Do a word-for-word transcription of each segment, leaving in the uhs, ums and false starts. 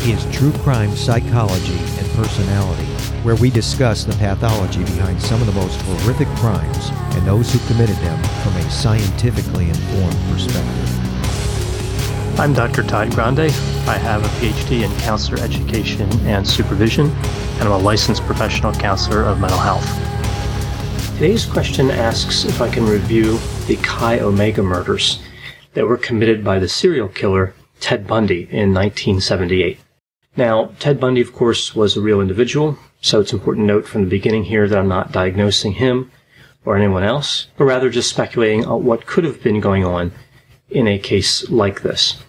is True Crime Psychology and Personality, where we discuss the pathology behind some of the most horrific crimes and those who committed them from a scientifically informed perspective. I'm Doctor Todd Grande. I have a P H D in counselor education and supervision, and I'm a licensed professional counselor of mental health. Today's question asks if I can review the Chi Omega murders that were committed by the serial killer Ted Bundy in nineteen seventy-eight. Now, Ted Bundy, of course, was a real individual, so it's important to note from the beginning here that I'm not diagnosing him or anyone else, but rather just speculating on what could have been going on in a case like this.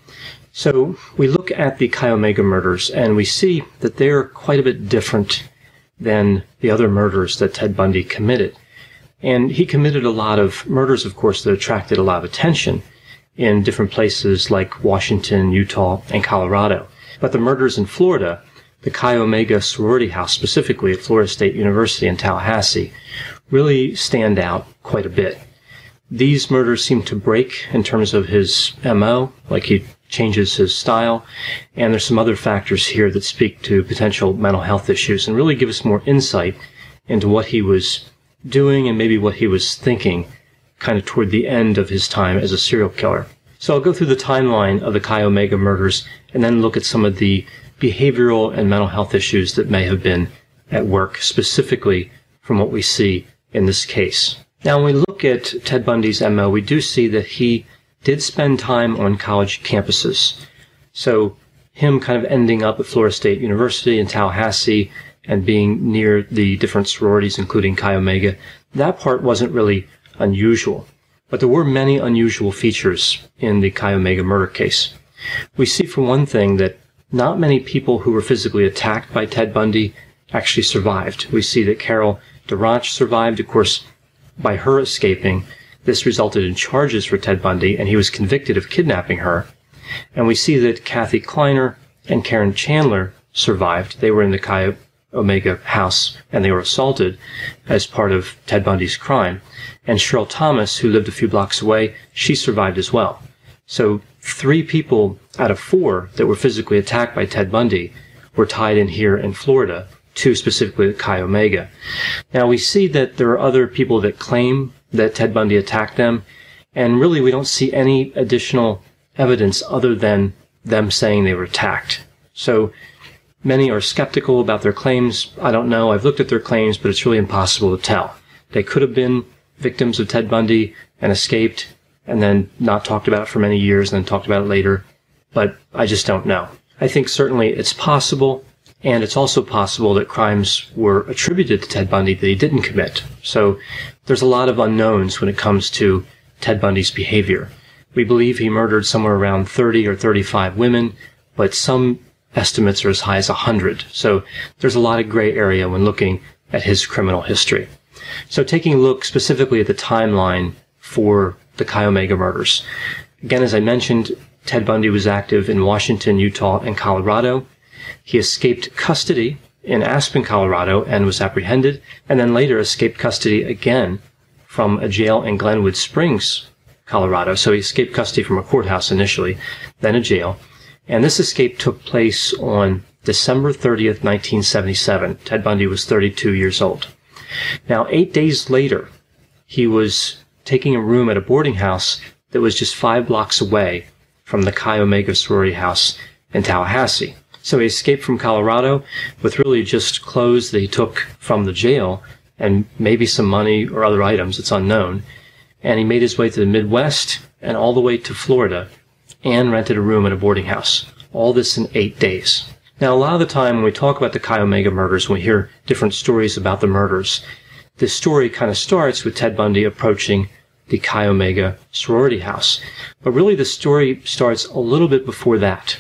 So we look at the Chi Omega murders and we see that they're quite a bit different than the other murders that Ted Bundy committed. And he committed a lot of murders, of course, that attracted a lot of attention in different places like Washington, Utah, and Colorado. But the murders in Florida, the Chi Omega sorority house specifically at Florida State University in Tallahassee, really stand out quite a bit. These murders seem to break in terms of his M O, like he changes his style, and there's some other factors here that speak to potential mental health issues and really give us more insight into what he was doing and maybe what he was thinking kind of toward the end of his time as a serial killer. So I'll go through the timeline of the Chi Omega murders and then look at some of the behavioral and mental health issues that may have been at work, specifically from what we see in this case. Now, when we look at Ted Bundy's M O, we do see that he did spend time on college campuses. So him kind of ending up at Florida State University in Tallahassee and being near the different sororities, including Chi Omega, that part wasn't really unusual. But there were many unusual features in the Chi Omega murder case. We see, for one thing, that not many people who were physically attacked by Ted Bundy actually survived. We see that Carol DeRoch survived. Of course, by her escaping, this resulted in charges for Ted Bundy, and he was convicted of kidnapping her. And we see that Kathy Kleiner and Karen Chandler survived. They were in the Chi Omega house, and they were assaulted as part of Ted Bundy's crime. And Cheryl Thomas, who lived a few blocks away, she survived as well. So three people out of four that were physically attacked by Ted Bundy were tied in here in Florida, two specifically at Chi Omega. Now we see that there are other people that claim that Ted Bundy attacked them, and really we don't see any additional evidence other than them saying they were attacked. So many are skeptical about their claims. I don't know. I've looked at their claims, but it's really impossible to tell. They could have been victims of Ted Bundy and escaped and then not talked about it for many years and then talked about it later, but I just don't know. I think certainly it's possible, and it's also possible that crimes were attributed to Ted Bundy that he didn't commit. So there's a lot of unknowns when it comes to Ted Bundy's behavior. We believe he murdered somewhere around thirty or thirty-five women, but some estimates are as high as one hundred. So there's a lot of gray area when looking at his criminal history. So taking a look specifically at the timeline for the Chi Omega murders. Again, as I mentioned, Ted Bundy was active in Washington, Utah, and Colorado. He escaped custody in Aspen, Colorado, and was apprehended, and then later escaped custody again from a jail in Glenwood Springs, Colorado. So he escaped custody from a courthouse initially, then a jail. And this escape took place on December thirtieth, nineteen seventy-seven. Ted Bundy was thirty-two years old. Now, eight days later, he was taking a room at a boarding house that was just five blocks away from the Chi Omega sorority house in Tallahassee. So he escaped from Colorado with really just clothes that he took from the jail and maybe some money or other items, it's unknown. And he made his way to the Midwest and all the way to Florida and rented a room at a boarding house. All this in eight days. Now, a lot of the time when we talk about the Chi Omega murders, when we hear different stories about the murders, this story kind of starts with Ted Bundy approaching the Chi Omega sorority house. But really the story starts a little bit before that.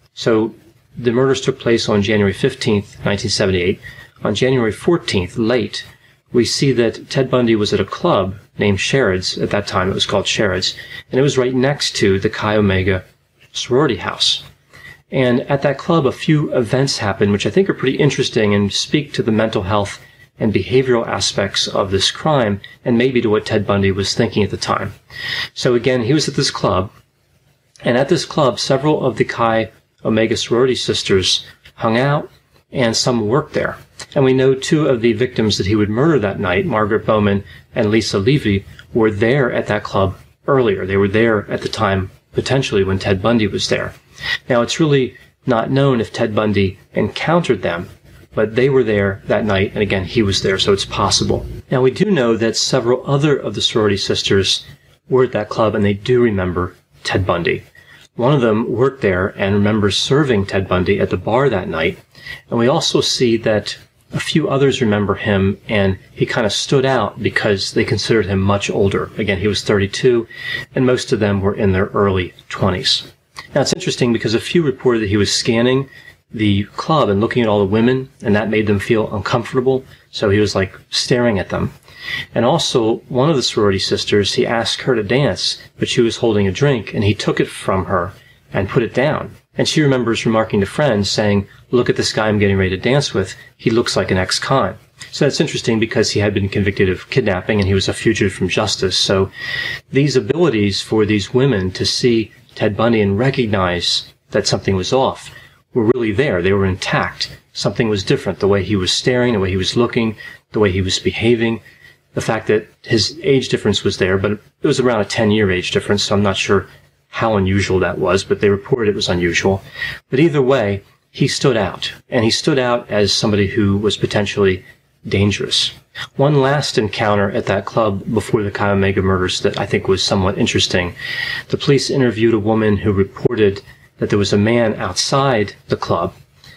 So the murders took place on January fifteenth, nineteen seventy-eight. On January fourteenth, late, we see that Ted Bundy was at a club named Sherrod's. At that time, it was called Sherrod's, and it was right next to the Chi Omega sorority house. And at that club, a few events happened, which I think are pretty interesting and speak to the mental health and behavioral aspects of this crime, and maybe to what Ted Bundy was thinking at the time. So again, he was at this club, and at this club, several of the Chi Omega sorority sisters hung out, and some worked there. And we know two of the victims that he would murder that night, Margaret Bowman and Lisa Levy, were there at that club earlier. They were there at the time, potentially, when Ted Bundy was there. Now, it's really not known if Ted Bundy encountered them, but they were there that night, and again, he was there, so it's possible. Now, we do know that several other of the sorority sisters were at that club, and they do remember Ted Bundy. One of them worked there and remembers serving Ted Bundy at the bar that night. And we also see that a few others remember him, and he kind of stood out because they considered him much older. Again, he was thirty-two, and most of them were in their early twenties. Now, it's interesting because a few reported that he was scanning the club and looking at all the women, and that made them feel uncomfortable, so he was like staring at them. And also, one of the sorority sisters, he asked her to dance, but she was holding a drink, and he took it from her and put it down. And she remembers remarking to friends, saying, "Look at this guy I'm getting ready to dance with. He looks like an ex-con." So that's interesting because he had been convicted of kidnapping and he was a fugitive from justice. So these abilities for these women to see Ted Bundy and recognize that something was off were really there. They were intact. Something was different. The way he was staring, the way he was looking, the way he was behaving. The fact that his age difference was there, but it was around a ten-year age difference, so I'm not sure how unusual that was, but they reported it was unusual. But either way, he stood out, and he stood out as somebody who was potentially dangerous. One last encounter at that club before the Chi Omega murders that I think was somewhat interesting. The police interviewed a woman who reported that there was a man outside the club,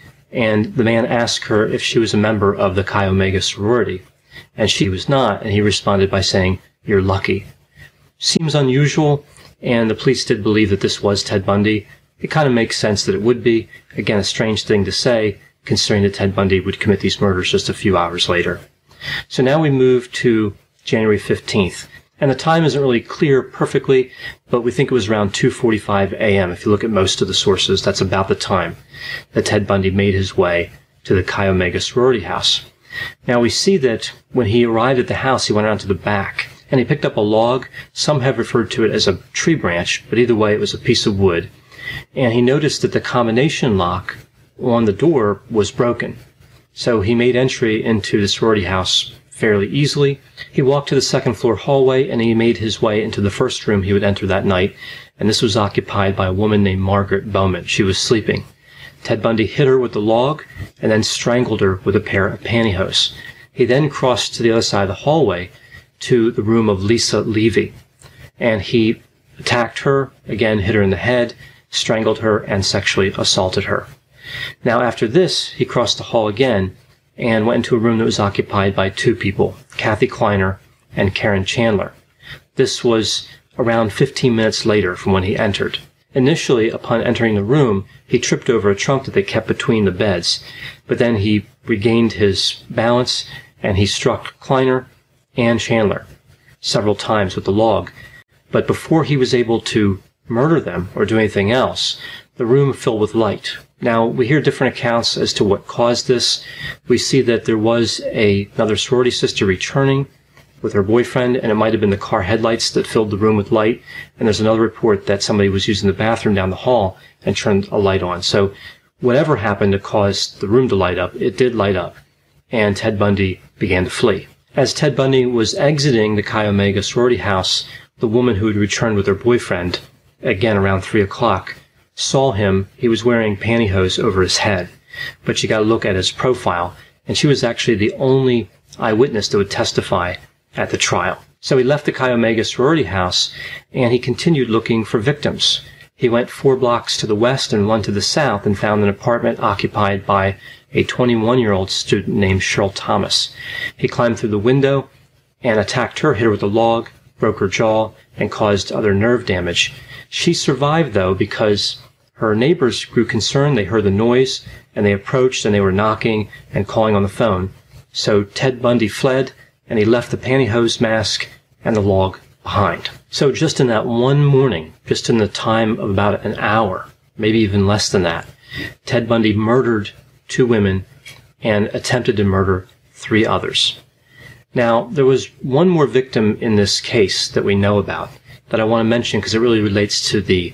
and the man asked her if she was a member of the Chi Omega sorority. And she was not, and he responded by saying, "You're lucky." Seems unusual, and the police did believe that this was Ted Bundy. It kind of makes sense that it would be. Again, a strange thing to say, considering that Ted Bundy would commit these murders just a few hours later. So now we move to January fifteenth. And the time isn't really clear perfectly, but we think it was around two forty-five a.m. If you look at most of the sources, that's about the time that Ted Bundy made his way to the Chi Omega sorority house. Now, we see that when he arrived at the house, he went around to the back, and he picked up a log. Some have referred to it as a tree branch, but either way, it was a piece of wood. And he noticed that the combination lock on the door was broken. So he made entry into the sorority house fairly easily. He walked to the second floor hallway, and he made his way into the first room he would enter that night, and this was occupied by a woman named Margaret Bowman. She was sleeping. Ted Bundy hit her with the log and then strangled her with a pair of pantyhose. He then crossed to the other side of the hallway to the room of Lisa Levy, and he attacked her, again hit her in the head, strangled her, and sexually assaulted her. Now, after this, he crossed the hall again and went into a room that was occupied by two people, Kathy Kleiner and Karen Chandler. This was around fifteen minutes later from when he entered. Initially, upon entering the room, he tripped over a trunk that they kept between the beds, but then he regained his balance and he struck Kleiner and Chandler several times with the log. But before he was able to murder them or do anything else, the room filled with light. Now, we hear different accounts as to what caused this. We see that there was a, another sorority sister returning with her boyfriend, and it might have been the car headlights that filled the room with light. And there's another report that somebody was using the bathroom down the hall and turned a light on. So whatever happened to cause the room to light up, it did light up, and Ted Bundy began to flee. As Ted Bundy was exiting the Chi Omega sorority house, the woman who had returned with her boyfriend, again around three o'clock, saw him. He was wearing pantyhose over his head, but she got a look at his profile, and she was actually the only eyewitness that would testify at the trial. So he left the Chi Omega sorority house, and he continued looking for victims. He went four blocks to the west and one to the south and found an apartment occupied by a twenty-one-year-old student named Cheryl Thomas. He climbed through the window and attacked her, hit her with a log, broke her jaw, and caused other nerve damage. She survived, though, because her neighbors grew concerned. They heard the noise, and they approached, and they were knocking and calling on the phone. So Ted Bundy fled, and he left the pantyhose, mask, and the log behind. So just in that one morning, just in the time of about an hour, maybe even less than that, Ted Bundy murdered two women and attempted to murder three others. Now, there was one more victim in this case that we know about that I want to mention because it really relates to the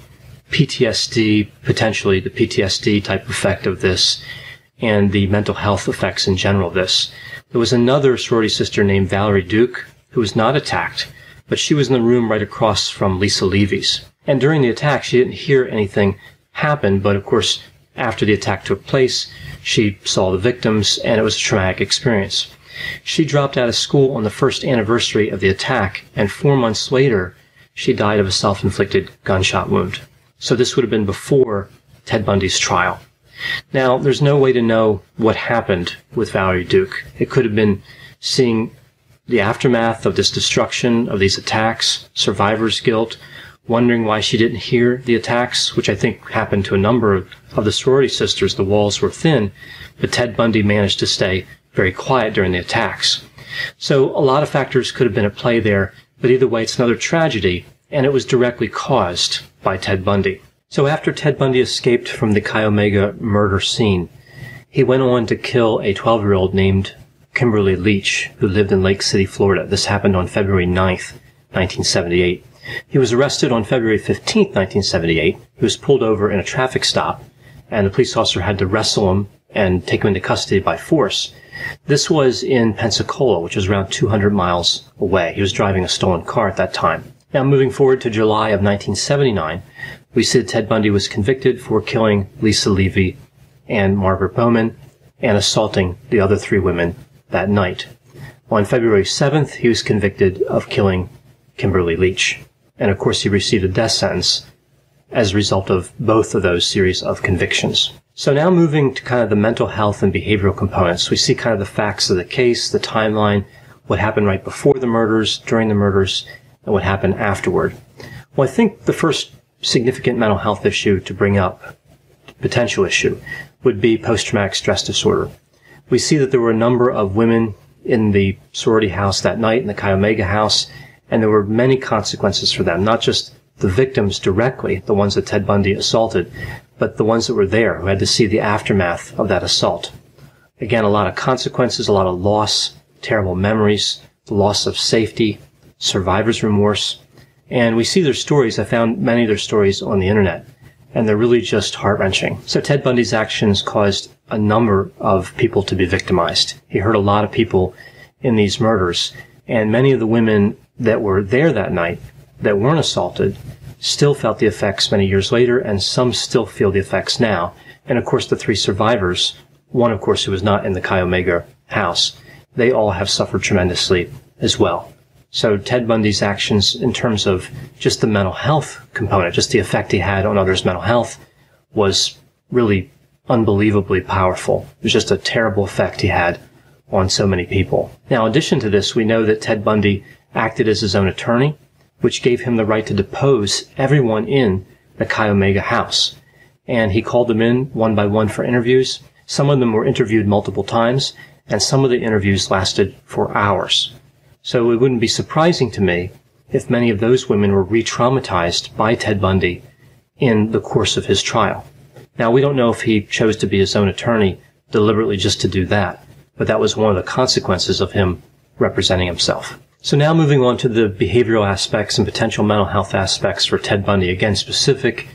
P T S D, potentially the P T S D type effect of this, and the mental health effects in general of this. There was another sorority sister named Valerie Duke who was not attacked, but she was in the room right across from Lisa Levy's. And during the attack, she didn't hear anything happen, but of course, after the attack took place, she saw the victims, and it was a traumatic experience. She dropped out of school on the first anniversary of the attack, and four months later, she died of a self-inflicted gunshot wound. So this would have been before Ted Bundy's trial. Now, there's no way to know what happened with Valerie Duke. It could have been seeing the aftermath of this destruction, of these attacks, survivor's guilt, wondering why she didn't hear the attacks, which I think happened to a number of, of the sorority sisters. The walls were thin, but Ted Bundy managed to stay very quiet during the attacks. So a lot of factors could have been at play there, but either way, it's another tragedy, and it was directly caused by Ted Bundy. So after Ted Bundy escaped from the Chi Omega murder scene, he went on to kill a twelve-year-old named Kimberly Leach, who lived in Lake City, Florida. This happened on February ninth, nineteen seventy-eight. He was arrested on February fifteenth, nineteen seventy-eight. He was pulled over in a traffic stop, and the police officer had to wrestle him and take him into custody by force. This was in Pensacola, which is around two hundred miles away. He was driving a stolen car at that time. Now, moving forward to July of nineteen seventy-nine, we see that Ted Bundy was convicted for killing Lisa Levy and Margaret Bowman and assaulting the other three women that night. On February seventh, he was convicted of killing Kimberly Leach. And of course, he received a death sentence as a result of both of those series of convictions. So now moving to kind of the mental health and behavioral components, we see kind of the facts of the case, the timeline, what happened right before the murders, during the murders, and what happened afterward. Well, I think the first significant mental health issue to bring up, potential issue, would be post-traumatic stress disorder. We see that there were a number of women in the sorority house that night, in the Chi Omega house, and there were many consequences for them, not just the victims directly, the ones that Ted Bundy assaulted, but the ones that were there who had to see the aftermath of that assault. Again, a lot of consequences, a lot of loss, terrible memories, the loss of safety, survivor's remorse. And we see their stories. I found many of their stories on the internet, and they're really just heart-wrenching. So Ted Bundy's actions caused a number of people to be victimized. He hurt a lot of people in these murders, and many of the women that were there that night that weren't assaulted still felt the effects many years later, and some still feel the effects now. And of course, the three survivors, one of course who was not in the Chi Omega house, they all have suffered tremendously as well. So Ted Bundy's actions in terms of just the mental health component, just the effect he had on others' mental health, was really unbelievably powerful. It was just a terrible effect he had on so many people. Now, in addition to this, we know that Ted Bundy acted as his own attorney, which gave him the right to depose everyone in the Chi Omega house. And he called them in one by one for interviews. Some of them were interviewed multiple times, and some of the interviews lasted for hours. So it wouldn't be surprising to me if many of those women were re-traumatized by Ted Bundy in the course of his trial. Now, we don't know if he chose to be his own attorney deliberately just to do that, but that was one of the consequences of him representing himself. So now moving on to the behavioral aspects and potential mental health aspects for Ted Bundy. Again, specific.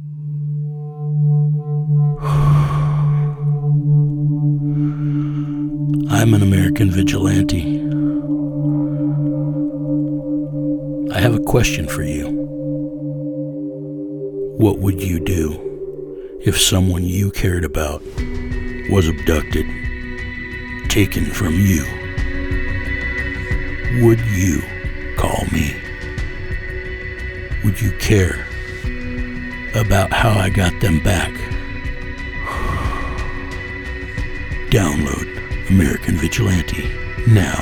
I'm an American vigilante. I have a question for you. What would you do if someone you cared about was abducted, taken from you? Would you call me? Would you care about how I got them back? Download American Vigilante now.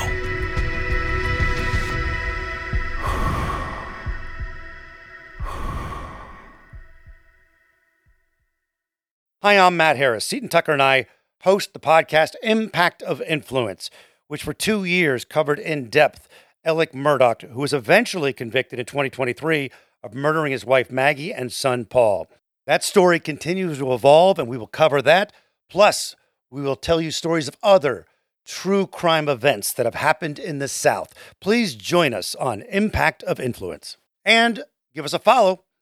Hi, I'm Matt Harris. Seton Tucker and I host the podcast Impact of Influence, which for two years covered in depth Alec Murdaugh, who was eventually convicted in twenty twenty-three of murdering his wife Maggie and son Paul. That story continues to evolve, and we will cover that. Plus, we will tell you stories of other true crime events that have happened in the South. Please join us on Impact of Influence. And give us a follow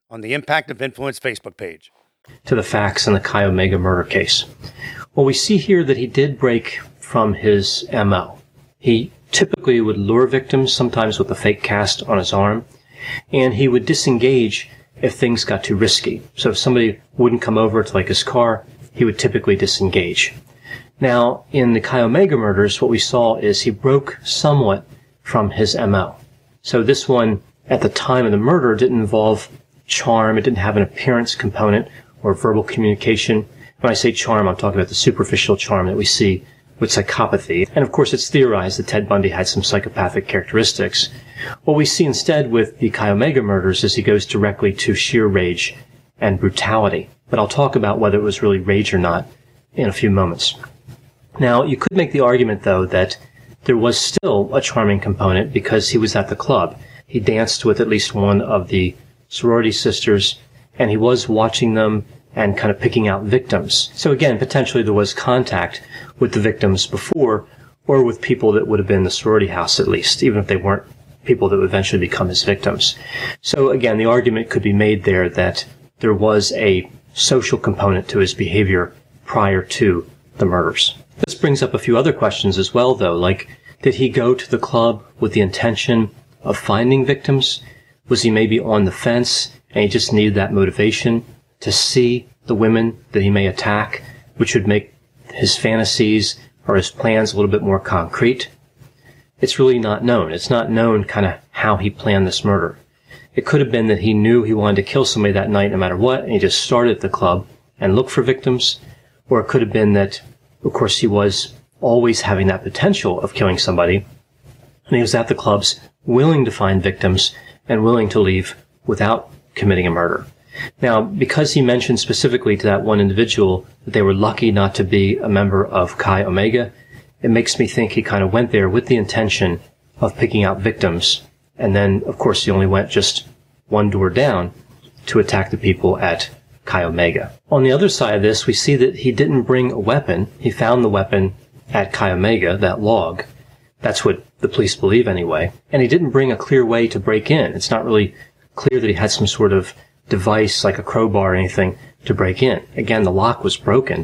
on the Impact of Influence Facebook page. To the facts in the Chi Omega murder case. Well, we see here that he did break from his M O. He typically would lure victims, sometimes with a fake cast on his arm, and he would disengage if things got too risky. So if somebody wouldn't come over to like his car, he would typically disengage. Now, in the Chi Omega murders, what we saw is he broke somewhat from his M O. So this one, at the time of the murder, didn't involve charm. It didn't have an appearance component or verbal communication. When I say charm, I'm talking about the superficial charm that we see with psychopathy. And of course, it's theorized that Ted Bundy had some psychopathic characteristics. What we see instead with the Chi Omega murders is he goes directly to sheer rage and brutality. But I'll talk about whether it was really rage or not in a few moments. Now, you could make the argument, though, that there was still a charming component because he was at the club. He danced with at least one of the sorority sisters, and he was watching them and kind of picking out victims. So again, potentially there was contact with the victims before, or with people that would have been in the sorority house at least, even if they weren't people that would eventually become his victims. So again, the argument could be made there that there was a social component to his behavior prior to the murders. This brings up a few other questions as well, though, like, did he go to the club with the intention of finding victims? Was he maybe on the fence and he just needed that motivation to see the women that he may attack, which would make his fantasies or his plans a little bit more concrete? It's really not known. It's not known kind of how he planned this murder. It could have been that he knew he wanted to kill somebody that night no matter what, and he just started at the club and looked for victims. Or it could have been that, of course, he was always having that potential of killing somebody, and he was at the clubs willing to find victims and willing to leave without committing a murder. Now, because he mentioned specifically to that one individual that they were lucky not to be a member of Chi Omega, it makes me think he kind of went there with the intention of picking out victims, and then, of course, he only went just one door down to attack the people at Chi Omega. On the other side of this, we see that he didn't bring a weapon. He found the weapon at Chi Omega, that log. That's what the police believe anyway. And he didn't bring a clear way to break in. It's not really clear that he had some sort of device like a crowbar or anything to break in. Again, the lock was broken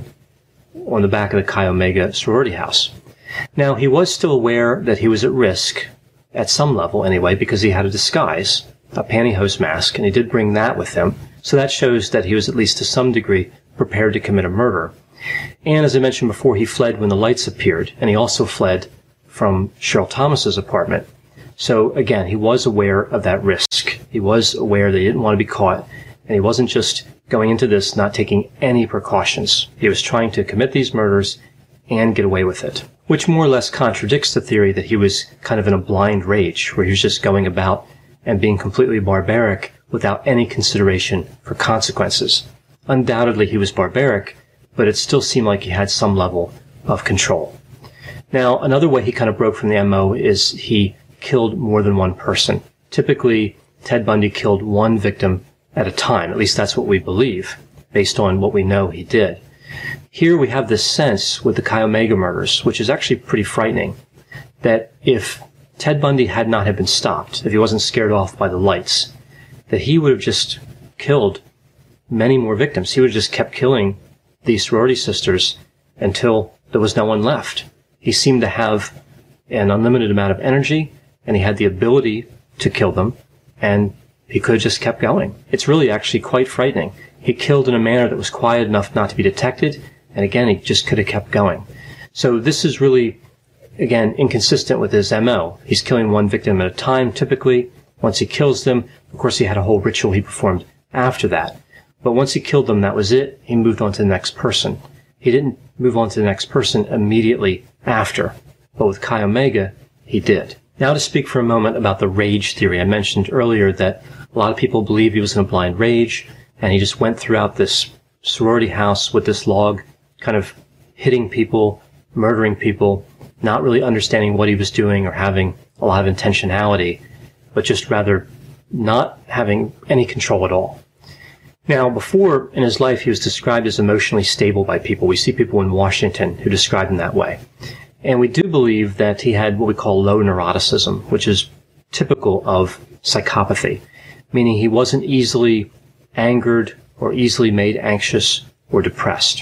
on the back of the Chi Omega sorority house. Now, he was still aware that he was at risk, at some level anyway, because he had a disguise, a pantyhose mask, and he did bring that with him. So that shows that he was at least to some degree prepared to commit a murder. And as I mentioned before, he fled when the lights appeared, and he also fled from Cheryl Thomas's apartment. So again, he was aware of that risk. He was aware that he didn't want to be caught, and he wasn't just going into this not taking any precautions. He was trying to commit these murders and get away with it, which more or less contradicts the theory that he was kind of in a blind rage, where he was just going about and being completely barbaric without any consideration for consequences. Undoubtedly, he was barbaric, but it still seemed like he had some level of control. Now, another way he kind of broke from the M O is he killed more than one person. Typically, Ted Bundy killed one victim at a time. At least that's what we believe, based on what we know he did. Here we have this sense with the Chi Omega murders, which is actually pretty frightening, that if Ted Bundy had not have been stopped, if he wasn't scared off by the lights, that he would have just killed many more victims. He would have just kept killing these sorority sisters until there was no one left. He seemed to have an unlimited amount of energy, and he had the ability to kill them, and he could have just kept going. It's really actually quite frightening. He killed in a manner that was quiet enough not to be detected, and again, he just could have kept going. So this is really, again, inconsistent with his M O. He's killing one victim at a time, typically. Once he kills them, of course, he had a whole ritual he performed after that. But once he killed them, that was it. He moved on to the next person. He didn't move on to the next person immediately after. But with Chi Omega, he did. Now to speak for a moment about the rage theory. I mentioned earlier that a lot of people believe he was in a blind rage, and he just went throughout this sorority house with this log, kind of hitting people, murdering people, not really understanding what he was doing or having a lot of intentionality, but just rather not having any control at all. Now, before in his life, he was described as emotionally stable by people. We see people in Washington who describe him that way. And we do believe that he had what we call low neuroticism, which is typical of psychopathy, meaning he wasn't easily angered, or easily made anxious or depressed.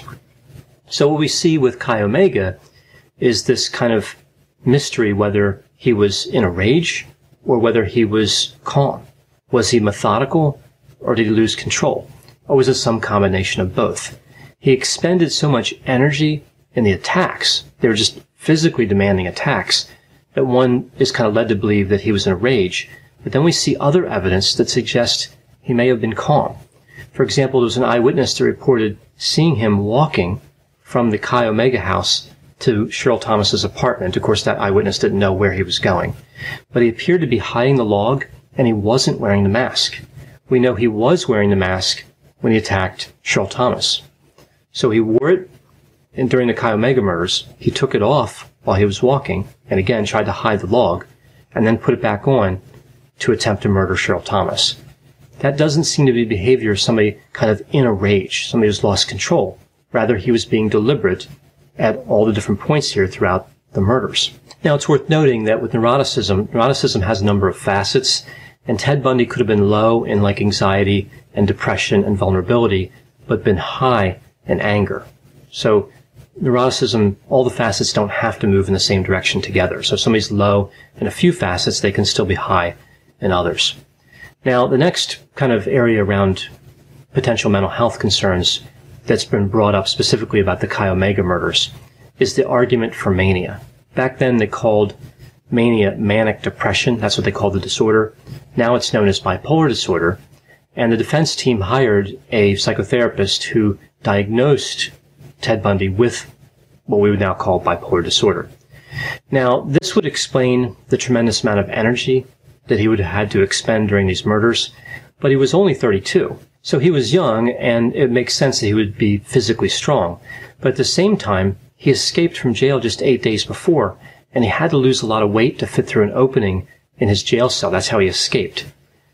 So what we see with Chi Omega is this kind of mystery whether he was in a rage or whether he was calm. Was he methodical or did he lose control? Or was it some combination of both? He expended so much energy in the attacks, they were just physically demanding attacks, that one is kind of led to believe that he was in a rage. But then we see other evidence that suggests he may have been calm. For example, there was an eyewitness that reported seeing him walking from the Chi Omega house to Cheryl Thomas's apartment. Of course, that eyewitness didn't know where he was going. But he appeared to be hiding the log, and he wasn't wearing the mask. We know he was wearing the mask when he attacked Cheryl Thomas. So he wore it and during the Chi Omega murders. He took it off while he was walking, and again tried to hide the log, and then put it back on to attempt to murder Cheryl Thomas. That doesn't seem to be behavior of somebody kind of in a rage, somebody who's lost control. Rather, he was being deliberate at all the different points here throughout the murders. Now, it's worth noting that with neuroticism, neuroticism has a number of facets, and Ted Bundy could have been low in like anxiety and depression and vulnerability, but been high in anger. So neuroticism, all the facets don't have to move in the same direction together. So if somebody's low in a few facets, they can still be high in others. Now, the next kind of area around potential mental health concerns that's been brought up specifically about the Chi Omega murders is the argument for mania. Back then, they called mania manic depression. That's what they called the disorder. Now it's known as bipolar disorder. And the defense team hired a psychotherapist who diagnosed Ted Bundy with what we would now call bipolar disorder. Now, this would explain the tremendous amount of energy that he would have had to expend during these murders, but he was only thirty-two. So he was young, and it makes sense that he would be physically strong. But at the same time, he escaped from jail just eight days before, and he had to lose a lot of weight to fit through an opening in his jail cell. That's how he escaped.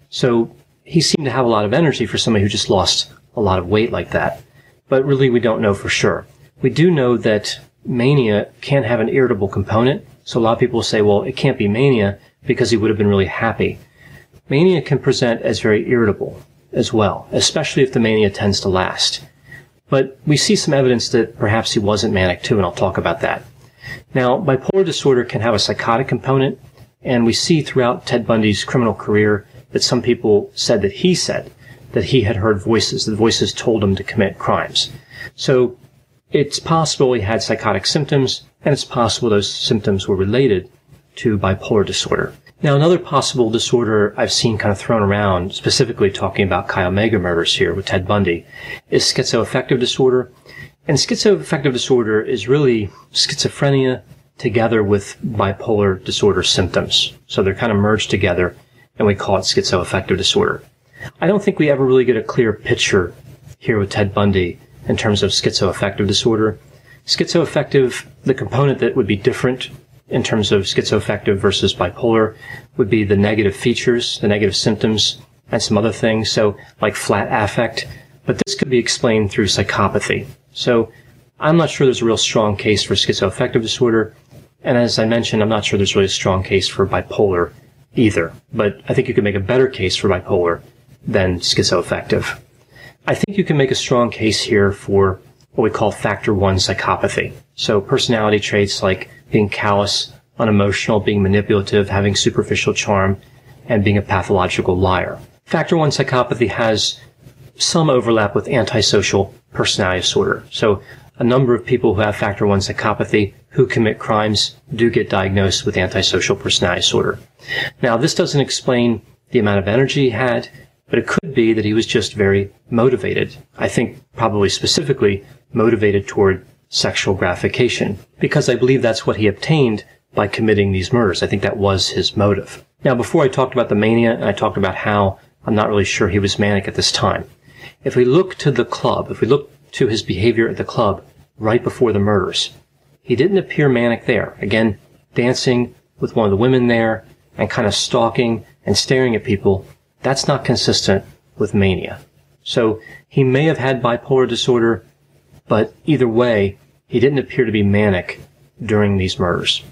So he seemed to have a lot of energy for somebody who just lost a lot of weight like that. But really, we don't know for sure. We do know that mania can have an irritable component. So a lot of people say, well, it can't be mania because he would have been really happy. Mania can present as very irritable as well, especially if the mania tends to last. But we see some evidence that perhaps he wasn't manic too, and I'll talk about that. Now, bipolar disorder can have a psychotic component, and we see throughout Ted Bundy's criminal career that some people said that he said that he had heard voices, that voices told him to commit crimes. So it's possible he had psychotic symptoms, and it's possible those symptoms were related to bipolar disorder. Now, another possible disorder I've seen kind of thrown around, specifically talking about Chi Omega murders here with Ted Bundy, is schizoaffective disorder. And schizoaffective disorder is really schizophrenia together with bipolar disorder symptoms. So they're kind of merged together, and we call it schizoaffective disorder. I don't think we ever really get a clear picture here with Ted Bundy in terms of schizoaffective disorder. Schizoaffective, the component that would be different in terms of schizoaffective versus bipolar would be the negative features, the negative symptoms, and some other things, so like flat affect. But this could be explained through psychopathy. So I'm not sure there's a real strong case for schizoaffective disorder. And as I mentioned, I'm not sure there's really a strong case for bipolar either. But I think you can make a better case for bipolar than schizoaffective. I think you can make a strong case here for what we call factor one psychopathy. So personality traits like being callous, unemotional, being manipulative, having superficial charm, and being a pathological liar. Factor one psychopathy has some overlap with antisocial personality disorder. So a number of people who have factor one psychopathy who commit crimes do get diagnosed with antisocial personality disorder. Now, this doesn't explain the amount of energy he had, but it could be that he was just very motivated. I think probably specifically motivated toward sexual gratification, because I believe that's what he obtained by committing these murders. I think that was his motive. Now, before I talked about the mania, and I talked about how I'm not really sure he was manic at this time. If we look to the club, if we look to his behavior at the club right before the murders, he didn't appear manic there. Again, dancing with one of the women there and kind of stalking and staring at people, that's not consistent with mania. So he may have had bipolar disorder, but either way, he didn't appear to be manic during these murders.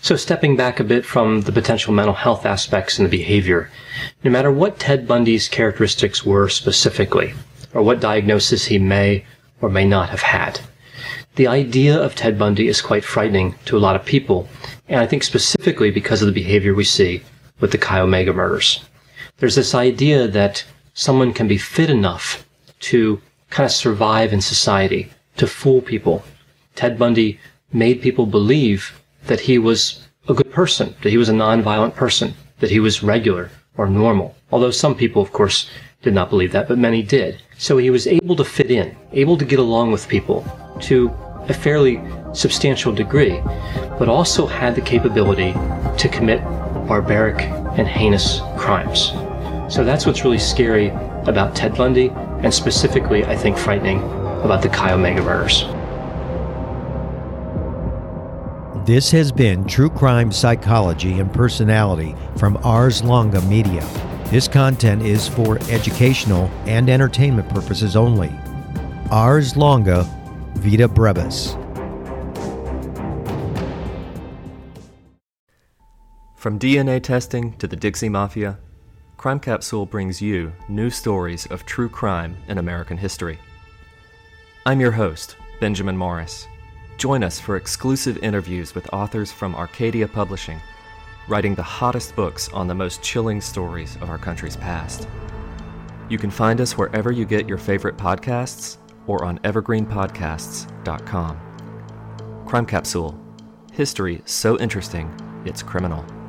So stepping back a bit from the potential mental health aspects and the behavior, no matter what Ted Bundy's characteristics were specifically, or what diagnosis he may or may not have had, the idea of Ted Bundy is quite frightening to a lot of people, and I think specifically because of the behavior we see with the Chi Omega murders. There's this idea that someone can be fit enough to kind of survive in society, to fool people. Ted Bundy made people believe that he was a good person, that he was a nonviolent person, that he was regular or normal. Although some people, of course, did not believe that, but many did. So he was able to fit in, able to get along with people to a fairly substantial degree, but also had the capability to commit barbaric and heinous crimes. So that's what's really scary about Ted Bundy, and specifically, I think, frightening about the Chi Omega murders. This has been True Crime Psychology and Personality from Ars Longa Media. This content is for educational and entertainment purposes only. Ars Longa Vita Brevis. From D N A testing to the Dixie Mafia, Crime Capsule brings you new stories of true crime in American history. I'm your host, Benjamin Morris. Join us for exclusive interviews with authors from Arcadia Publishing, writing the hottest books on the most chilling stories of our country's past. You can find us wherever you get your favorite podcasts or on evergreen podcasts dot com. Crime Capsule. History so interesting, it's criminal.